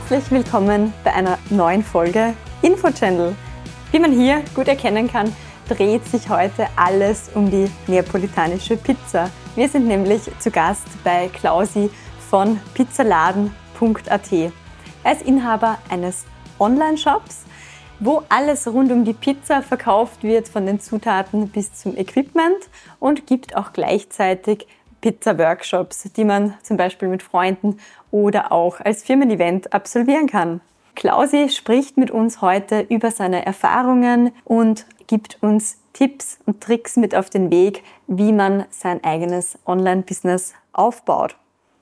Herzlich willkommen bei einer neuen Folge InfoChannel. Wie man hier gut erkennen kann, dreht sich heute alles um die neapolitanische Pizza. Wir sind nämlich zu Gast bei Klausi von pizzaladen.at. Er ist Inhaber eines Online-Shops, wo alles rund um die Pizza verkauft wird, von den Zutaten bis zum Equipment, und gibt auch gleichzeitig Pizza-Workshops, die man zum Beispiel mit Freunden oder auch als Firmen-Event absolvieren kann. Klausi spricht mit uns heute über seine Erfahrungen und gibt uns Tipps und Tricks mit auf den Weg, wie man sein eigenes Online-Business aufbaut.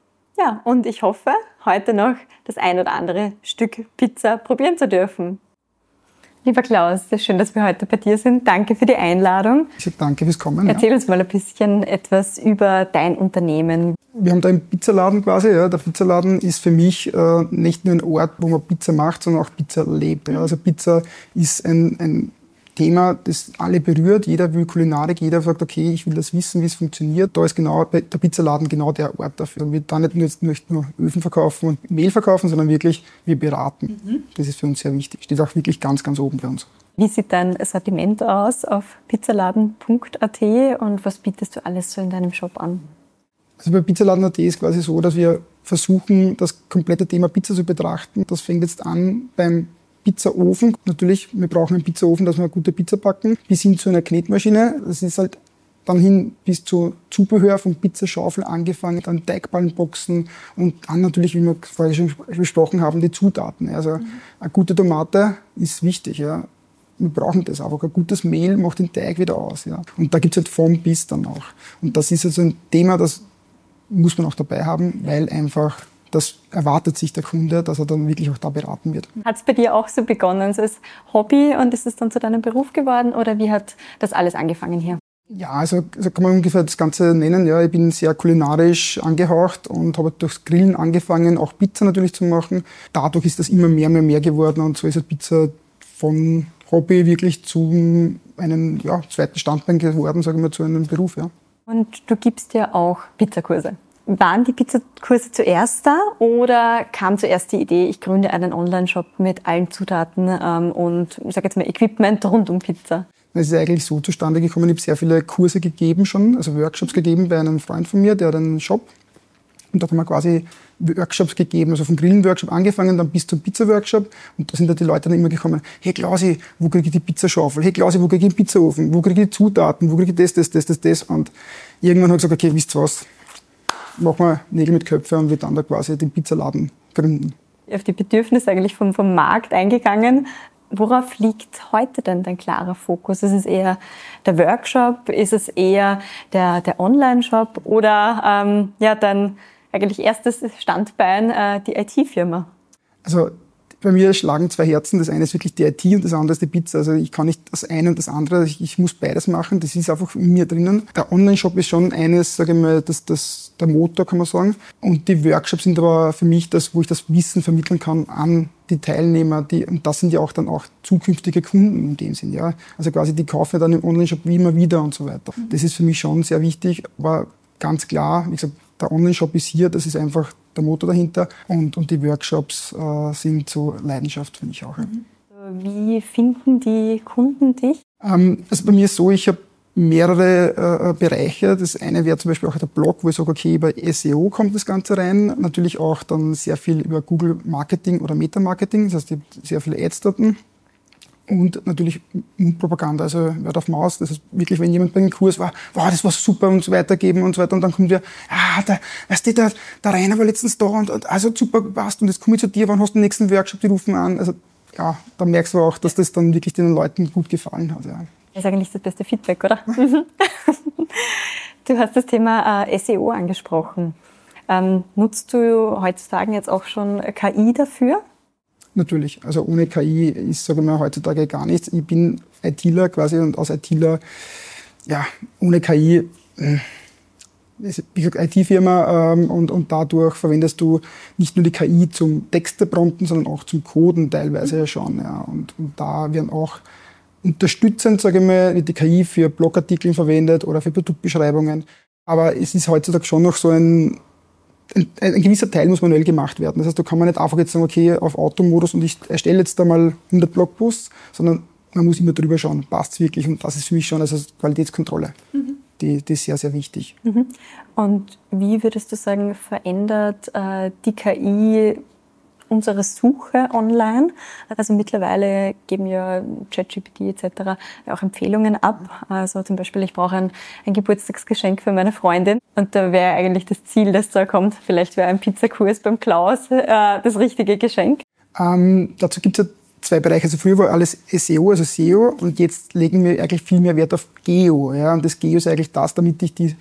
Ja, und ich hoffe, heute noch das ein oder andere Stück Pizza probieren zu dürfen. Lieber Klaus, es ist schön, dass wir heute bei dir sind. Danke für die Einladung. Ich sage danke fürs Kommen. Erzähl uns mal ein bisschen etwas über dein Unternehmen. Wir haben da einen Pizzaladen quasi. Ja. Der Pizzaladen ist für mich nicht nur ein Ort, wo man Pizza macht, sondern auch Pizza lebt. Ja. Also Pizza ist ein Thema, das alle berührt. Jeder will Kulinarik, jeder sagt, okay, ich will das wissen, wie es funktioniert. Da ist genau der Pizzaladen genau der Ort dafür. Wir da nicht nur Öfen verkaufen und Mehl verkaufen, sondern wirklich, wir beraten. Das ist für uns sehr wichtig. Steht auch wirklich ganz, ganz oben bei uns. Wie sieht dein Sortiment aus auf pizzaladen.at und was bietest du alles so in deinem Shop an? Also bei pizzaladen.at ist quasi so, dass wir versuchen, das komplette Thema Pizza zu betrachten. Das fängt jetzt an beim Pizzaofen. Natürlich, wir brauchen einen Pizzaofen, dass wir eine gute Pizza backen. Bis hin zu einer Knetmaschine. Das ist halt dann hin bis zu Zubehör von Pizzaschaufel angefangen, dann Teigballenboxen und dann natürlich, wie wir vorher schon besprochen haben, die Zutaten. Also eine gute Tomate ist wichtig. Ja. Wir brauchen das einfach. Ein gutes Mehl macht den Teig wieder aus. Ja. Und da gibt es halt vom bis dann auch. Und das ist also ein Thema, das muss man auch dabei haben, weil einfach das erwartet sich der Kunde, dass er dann wirklich auch da beraten wird. Hat es bei dir auch so begonnen, so als Hobby, und ist es dann zu deinem Beruf geworden, oder wie hat das alles angefangen hier? Ja, also kann man ungefähr das Ganze nennen. Ja, ich bin sehr kulinarisch angehaucht und habe durchs Grillen angefangen, auch Pizza natürlich zu machen. Dadurch ist das immer mehr geworden, und so ist halt Pizza von Hobby wirklich zu einem zweiten Standbein geworden, sagen wir, zu einem Beruf. Ja. Und du gibst ja auch Pizzakurse. Waren die Pizzakurse zuerst da oder kam zuerst die Idee, ich gründe einen Online-Shop mit allen Zutaten und ich sage jetzt mal Equipment rund um Pizza? Es ist eigentlich so zustande gekommen, ich habe sehr viele Kurse gegeben schon, also Workshops gegeben bei einem Freund von mir, der hat einen Shop, und da haben wir quasi Workshops gegeben, also vom Grillen-Workshop angefangen, dann bis zum Pizza-Workshop, und da sind halt die Leute dann immer gekommen, hey Klausi, wo kriege ich die Pizzaschaufel? Hey Klausi, wo kriege ich den Pizzaofen? Wo kriege ich die Zutaten? Wo kriege ich das? Und irgendwann habe ich gesagt, okay, wisst ihr was? Machen wir Nägel mit Köpfe und wir dann da quasi den Pizzaladen gründen. Auf die Bedürfnisse eigentlich vom Markt eingegangen. Worauf liegt heute denn dein klarer Fokus? Ist es eher der Workshop? Ist es eher der Online-Shop? Oder dann eigentlich erstes Standbein, die IT-Firma? Also bei mir schlagen zwei Herzen. Das eine ist wirklich die IT und das andere ist die Pizza. Also ich kann nicht das eine und das andere. Ich muss beides machen. Das ist einfach in mir drinnen. Der Online-Shop ist schon eines, sage ich mal, der Motor, kann man sagen. Und die Workshops sind aber für mich das, wo ich das Wissen vermitteln kann an die Teilnehmer. Und das sind ja auch dann auch zukünftige Kunden in dem Sinn. Ja. Also quasi die kaufen dann im Online-Shop wie immer wieder und so weiter. Das ist für mich schon sehr wichtig. Aber ganz klar, wie gesagt, der Online-Shop ist hier, das ist einfach der Motor dahinter, und die Workshops sind so Leidenschaft für mich auch. Ja. Wie finden die Kunden dich? Also bei mir ist so, ich habe mehrere Bereiche. Das eine wäre zum Beispiel auch der Blog, wo ich sage, okay, über SEO kommt das Ganze rein. Natürlich auch dann sehr viel über Google Marketing oder Meta-Marketing, das heißt, ich habe sehr viele Ads dort. Und natürlich Mundpropaganda, also Word of Mouth. Das ist wirklich, wenn jemand bei einem Kurs war, wow, das war super, und so weitergeben und so weiter. Und dann kommt der Rainer war letztens da und also super passt, und jetzt komme ich zu dir, wann hast du den nächsten Workshop, die rufen an. Also ja, da merkst du auch, dass das dann wirklich den Leuten gut gefallen hat. Ja. Das ist eigentlich das beste Feedback, oder? Du hast das Thema SEO angesprochen. Nutzt du heutzutage jetzt auch schon KI dafür? Natürlich. Also ohne KI ist, sage ich mal, heutzutage gar nichts. Ich bin ITler quasi, und als ITler, ohne KI, wie gesagt, IT-Firma, und dadurch verwendest du nicht nur die KI zum Texteprompten, sondern auch zum Coden teilweise schon. Ja. Und da werden auch unterstützend, sage ich mal, wird die KI für Blogartikel verwendet oder für Produktbeschreibungen. Aber es ist heutzutage schon noch so ein ein gewisser Teil muss manuell gemacht werden. Das heißt, da kann man nicht einfach jetzt sagen, okay, auf Automodus und ich erstelle jetzt da mal 100 Blogposts, sondern man muss immer drüber schauen, passt es wirklich? Und das ist für mich schon also Qualitätskontrolle. Die ist sehr, sehr wichtig. Und wie würdest du sagen, verändert die KI unsere Suche online? Also mittlerweile geben ja ChatGPT etc. auch Empfehlungen ab. Also zum Beispiel, ich brauche ein Geburtstagsgeschenk für meine Freundin und da wäre eigentlich das Ziel, das da kommt. Vielleicht wäre ein Pizzakurs beim Klaus das richtige Geschenk. Dazu gibt es ja 2 Bereiche. Also früher war alles SEO, also SEO, und jetzt legen wir eigentlich viel mehr Wert auf Geo. Ja? Und das Geo ist eigentlich das, damit dich die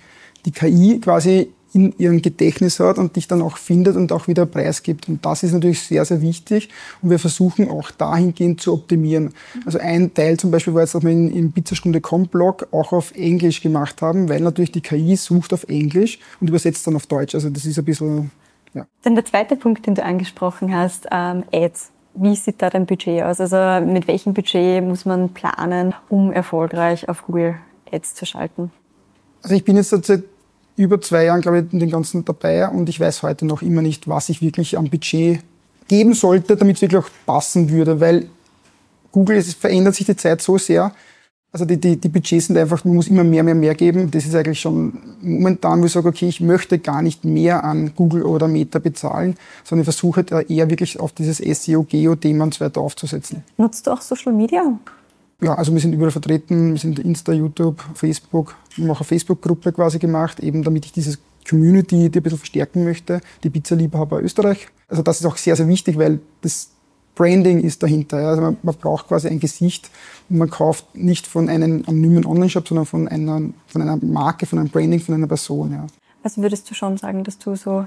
KI quasi in ihrem Gedächtnis hat und dich dann auch findet und auch wieder preisgibt. Und das ist natürlich sehr, sehr wichtig. Und wir versuchen auch dahingehend zu optimieren. Also ein Teil zum Beispiel war jetzt, dass wir im Pizzastunde.com-Blog auch auf Englisch gemacht haben, weil natürlich die KI sucht auf Englisch und übersetzt dann auf Deutsch. Also das ist ein bisschen, ja. Dann der zweite Punkt, den du angesprochen hast, Ads. Wie sieht da dein Budget aus? Also mit welchem Budget muss man planen, um erfolgreich auf Google Ads zu schalten? Also ich bin jetzt seit über 2 Jahren, glaube ich, in den ganzen dabei und ich weiß heute noch immer nicht, was ich wirklich am Budget geben sollte, damit es wirklich auch passen würde, weil Google, es verändert sich die Zeit so sehr. Also die Budgets sind einfach, man muss immer mehr geben. Das ist eigentlich schon momentan, wo ich sage, okay, ich möchte gar nicht mehr an Google oder Meta bezahlen, sondern ich versuche da eher wirklich auf dieses SEO-Geo-Thema und so weiter aufzusetzen. Nutzt du auch Social Media? Ja, also wir sind überall vertreten, wir sind Insta, YouTube, Facebook. Wir haben auch eine Facebook-Gruppe quasi gemacht, eben damit ich diese Community, die ein bisschen verstärken möchte, die Pizzaliebhaber Österreich. Also das ist auch sehr, sehr wichtig, weil das Branding ist dahinter. Ja. Also man braucht quasi ein Gesicht und man kauft nicht von einem anonymen Online-Shop, sondern von einer Marke, von einem Branding, von einer Person. Ja. Also würdest du schon sagen, dass du so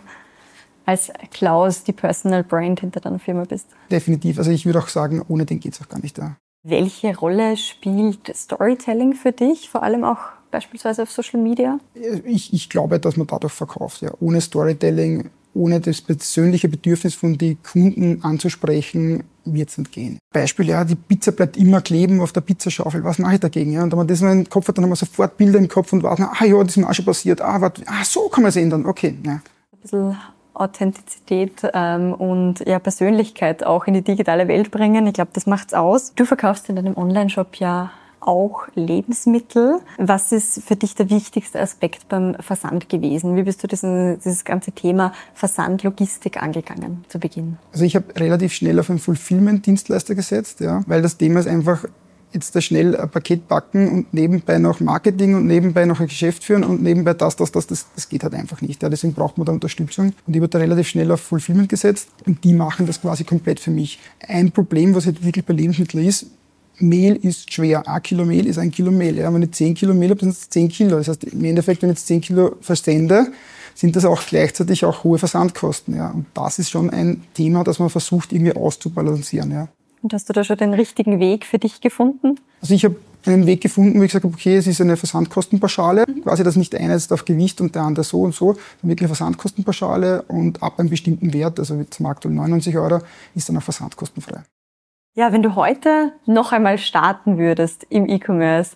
als Klaus die Personal Brand hinter deiner Firma bist? Definitiv. Also ich würde auch sagen, ohne den geht's auch gar nicht. Ja. Welche Rolle spielt Storytelling für dich, vor allem auch beispielsweise auf Social Media? Ich glaube, dass man dadurch verkauft. Ja. Ohne Storytelling, ohne das persönliche Bedürfnis von den Kunden anzusprechen, wird es nicht gehen. Beispiel, ja, die Pizza bleibt immer kleben auf der Pizzaschaufel. Was mache ich dagegen? Ja? Und wenn man das in den Kopf hat, dann haben wir sofort Bilder im Kopf und warten, ja, das ist mir auch schon passiert. So kann man es ändern. Okay. Ja. Ein bisschen Authentizität und ja, Persönlichkeit auch in die digitale Welt bringen. Ich glaube, das macht's aus. Du verkaufst in deinem Online-Shop ja auch Lebensmittel. Was ist für dich der wichtigste Aspekt beim Versand gewesen? Wie bist du dieses ganze Thema Versandlogistik angegangen zu Beginn? Also ich habe relativ schnell auf einen Fulfillment-Dienstleister gesetzt, ja, weil das Thema ist einfach, jetzt da schnell ein Paket backen und nebenbei noch Marketing und nebenbei noch ein Geschäft führen und nebenbei das geht halt einfach nicht. Ja. Deswegen braucht man da Unterstützung. Und ich habe da relativ schnell auf Fulfillment gesetzt und die machen das quasi komplett für mich. Ein Problem, was halt wirklich bei Lebensmitteln ist, Mehl ist schwer. 1 Kilo Mehl ist 1 Kilo Mehl. Ja, wenn ich 10 Kilo Mehl habe, sind es 10 Kilo. Das heißt, im Endeffekt, wenn ich jetzt 10 Kilo versende, sind das auch gleichzeitig auch hohe Versandkosten. Ja. Und das ist schon ein Thema, das man versucht, irgendwie auszubalancieren. Ja. Und hast du da schon den richtigen Weg für dich gefunden? Also ich habe einen Weg gefunden, wo ich gesagt habe, okay, es ist eine Versandkostenpauschale. Quasi, dass nicht der eine ist auf Gewicht und der andere so und so. Dann wirklich eine Versandkostenpauschale und ab einem bestimmten Wert, also zum aktuell 99 €, ist dann auch versandkostenfrei. Ja, wenn du heute noch einmal starten würdest im E-Commerce,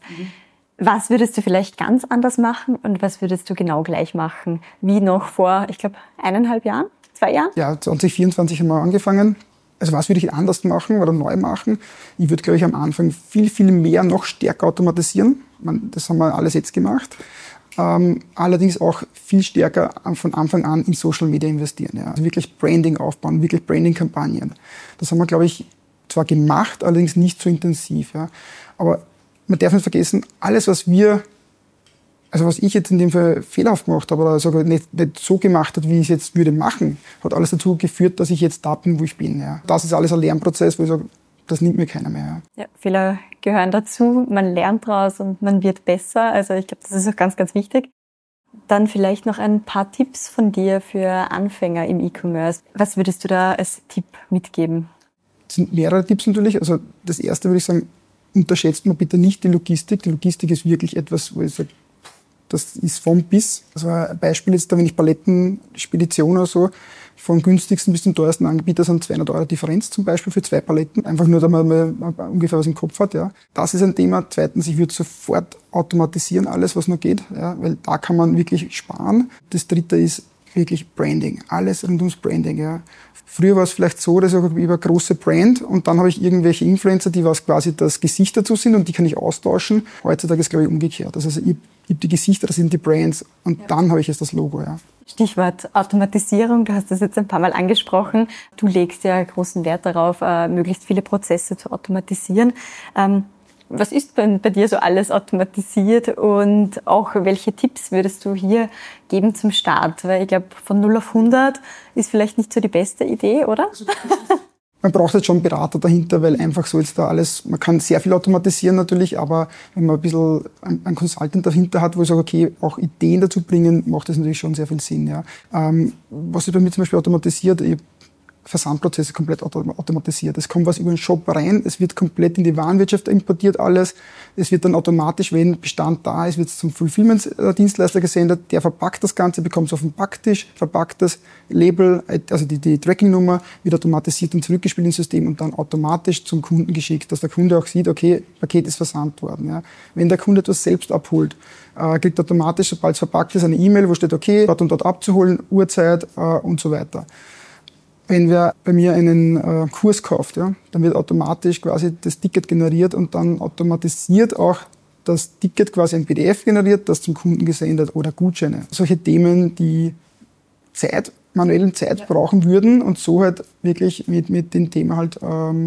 was würdest du vielleicht ganz anders machen und was würdest du genau gleich machen? Wie noch vor, ich glaube, 1,5 Jahren? 2 Jahren? Ja, 2024 haben wir angefangen. Also was würde ich anders machen oder neu machen? Ich würde, glaube ich, am Anfang viel, viel mehr, noch stärker automatisieren. Das haben wir alles jetzt gemacht. Allerdings auch viel stärker von Anfang an in Social Media investieren. Ja. Also wirklich Branding aufbauen, wirklich Branding-Kampagnen. Das haben wir, glaube ich, zwar gemacht, allerdings nicht so intensiv. Ja. Aber man darf nicht vergessen, alles, was ich jetzt in dem Fall fehlerhaft gemacht habe oder sogar nicht so gemacht habe, wie ich es jetzt würde machen, hat alles dazu geführt, dass ich jetzt da bin, wo ich bin. Ja. Das ist alles ein Lernprozess, wo ich sage, das nimmt mir keiner mehr. Ja, Fehler gehören dazu, man lernt daraus und man wird besser. Also ich glaube, das ist auch ganz, ganz wichtig. Dann vielleicht noch ein paar Tipps von dir für Anfänger im E-Commerce. Was würdest du da als Tipp mitgeben? Es sind mehrere Tipps natürlich. Also das erste würde ich sagen, unterschätzt man bitte nicht die Logistik. Die Logistik ist wirklich etwas, wo ich sage, das ist vom bis. Also ein Beispiel jetzt, wenn ich Paletten, Spedition oder so, vom günstigsten bis zum teuersten Anbieter sind 200 € Differenz zum Beispiel für 2 Paletten. Einfach nur, damit man ungefähr was im Kopf hat. Ja. Das ist ein Thema. Zweitens, ich würde sofort automatisieren, alles was noch geht, ja, weil da kann man wirklich sparen. Das dritte ist, wirklich Branding. Alles rund ums Branding, ja. Früher war es vielleicht so, dass ich über große Brand und dann habe ich irgendwelche Influencer, die was quasi das Gesicht dazu sind und die kann ich austauschen. Heutzutage ist es, glaube ich, umgekehrt. Also ich habe die Gesichter, das sind die Brands und dann habe ich jetzt das Logo, ja. Stichwort Automatisierung, du hast das jetzt ein paar Mal angesprochen. Du legst ja großen Wert darauf, möglichst viele Prozesse zu automatisieren. Was ist bei dir so alles automatisiert und auch welche Tipps würdest du hier geben zum Start? Weil ich glaube, von 0 auf 100 ist vielleicht nicht so die beste Idee, oder? Man braucht jetzt schon einen Berater dahinter, weil einfach so jetzt da alles, man kann sehr viel automatisieren natürlich, aber wenn man ein bisschen einen Consultant dahinter hat, wo ich sage, okay, auch Ideen dazu bringen, macht das natürlich schon sehr viel Sinn. Ja. Was ist bei mir zum Beispiel automatisiert? Versandprozesse komplett automatisiert. Es kommt was über den Shop rein, es wird komplett in die Warenwirtschaft importiert alles. Es wird dann automatisch, wenn Bestand da ist, wird es zum Fulfillment-Dienstleister gesendet. Der verpackt das Ganze, bekommt es auf den Packtisch, verpackt das Label, also die Tracking-Nummer, wird automatisiert und zurückgespielt ins System und dann automatisch zum Kunden geschickt, dass der Kunde auch sieht, okay, Paket ist versandt worden. Ja. Wenn der Kunde etwas selbst abholt, kriegt automatisch, sobald es verpackt ist, eine E-Mail, wo steht, okay, dort und dort abzuholen, Uhrzeit und so weiter. Wenn wer bei mir einen Kurs kauft, ja, dann wird automatisch quasi das Ticket generiert und dann automatisiert auch das Ticket quasi ein PDF generiert, das zum Kunden gesendet oder Gutscheine. Solche Themen, die manuellen Zeit brauchen würden und so halt wirklich mit dem Thema halt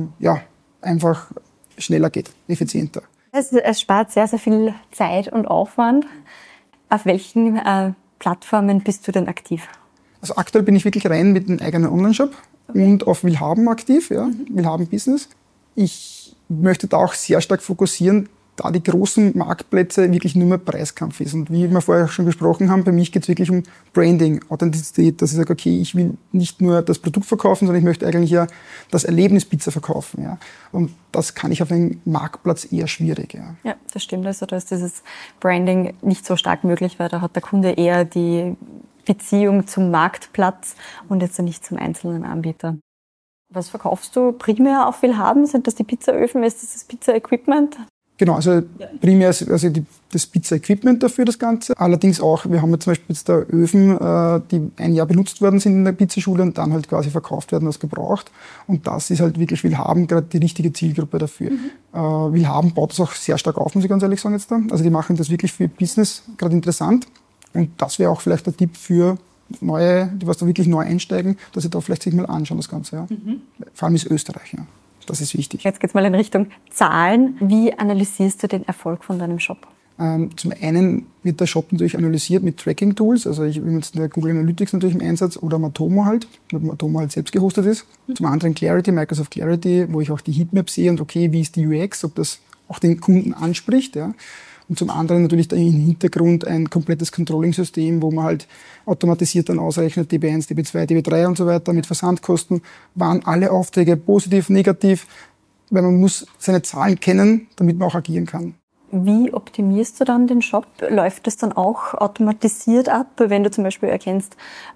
einfach schneller geht, effizienter. Es spart sehr, sehr viel Zeit und Aufwand. Auf welchen Plattformen bist du denn aktiv? Also aktuell bin ich wirklich rein mit einem eigenen Online-Shop und auf Willhaben aktiv, ja, Willhaben Business. Ich möchte da auch sehr stark fokussieren, da die großen Marktplätze wirklich nur mehr Preiskampf ist. Und wie wir vorher schon gesprochen haben, bei mich geht es wirklich um Branding, Authentizität, dass ich sage, okay, ich will nicht nur das Produkt verkaufen, sondern ich möchte eigentlich ja das Erlebnis Pizza verkaufen. Ja. Und das kann ich auf einem Marktplatz eher schwierig. Ja, ja, das stimmt. Also da ist dieses Branding nicht so stark möglich, weil da hat der Kunde eher die Beziehung zum Marktplatz und jetzt nicht zum einzelnen Anbieter. Was verkaufst du primär auf Willhaben? Sind das die Pizzaöfen? Ist das Pizza-Equipment? Genau, also primär ist also das Pizza-Equipment dafür, das Ganze. Allerdings auch, wir haben jetzt zum Beispiel jetzt da Öfen, die ein Jahr benutzt worden sind in der Pizzaschule und dann halt quasi verkauft werden als gebraucht. Und das ist halt wirklich Willhaben gerade die richtige Zielgruppe dafür. Willhaben baut das auch sehr stark auf, muss ich ganz ehrlich sagen jetzt da. Also die machen das wirklich für Business gerade interessant. Und das wäre auch vielleicht der Tipp für Neue, die was da wirklich neu einsteigen, dass sie da vielleicht sich mal anschauen, das Ganze. Ja. Vor allem ist Österreich, ja. Das ist wichtig. Jetzt geht's mal in Richtung Zahlen. Wie analysierst du den Erfolg von deinem Shop? Zum einen wird der Shop natürlich analysiert mit Tracking-Tools. Also ich habe jetzt der Google Analytics natürlich im Einsatz oder Matomo halt, weil Matomo halt selbst gehostet ist. Zum anderen Clarity, Microsoft Clarity, wo ich auch die Heatmap sehe und okay, wie ist die UX, ob das auch den Kunden anspricht. Ja. Und zum anderen natürlich im Hintergrund ein komplettes Controlling-System, wo man halt automatisiert dann ausrechnet, DB1, DB2, DB3 und so weiter mit Versandkosten. Waren alle Aufträge positiv, negativ? Weil man muss seine Zahlen kennen, damit man auch agieren kann. Wie optimierst du dann den Shop? Läuft das dann auch automatisiert ab, wenn du zum Beispiel erkennst,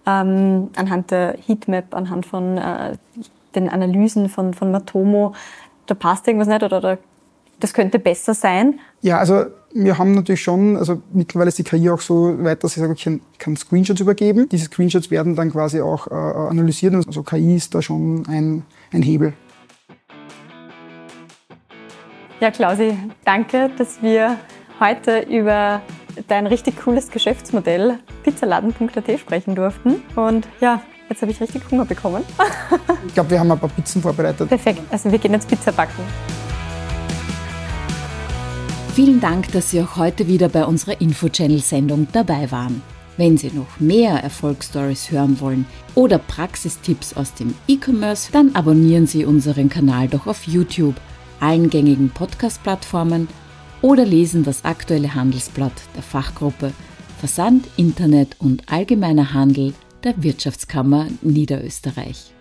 anhand der Heatmap, anhand von den Analysen von Matomo, da passt irgendwas nicht oder das könnte besser sein? Ja, also wir haben natürlich schon, also mittlerweile ist die KI auch so weit, dass ich sage, ich kann Screenshots übergeben. Diese Screenshots werden dann quasi auch analysiert. Also KI ist da schon ein Hebel. Ja, Klausi, danke, dass wir heute über dein richtig cooles Geschäftsmodell pizzaladen.at sprechen durften. Und ja, jetzt habe ich richtig Hunger bekommen. Ich glaube, wir haben ein paar Pizzen vorbereitet. Perfekt, also wir gehen jetzt Pizza backen. Vielen Dank, dass Sie auch heute wieder bei unserer Info-Channel-Sendung dabei waren. Wenn Sie noch mehr Erfolgsstories hören wollen oder Praxistipps aus dem E-Commerce, dann abonnieren Sie unseren Kanal doch auf YouTube, allen gängigen Podcast-Plattformen oder lesen das aktuelle Handelsblatt der Fachgruppe Versand, Internet und allgemeiner Handel der Wirtschaftskammer Niederösterreich.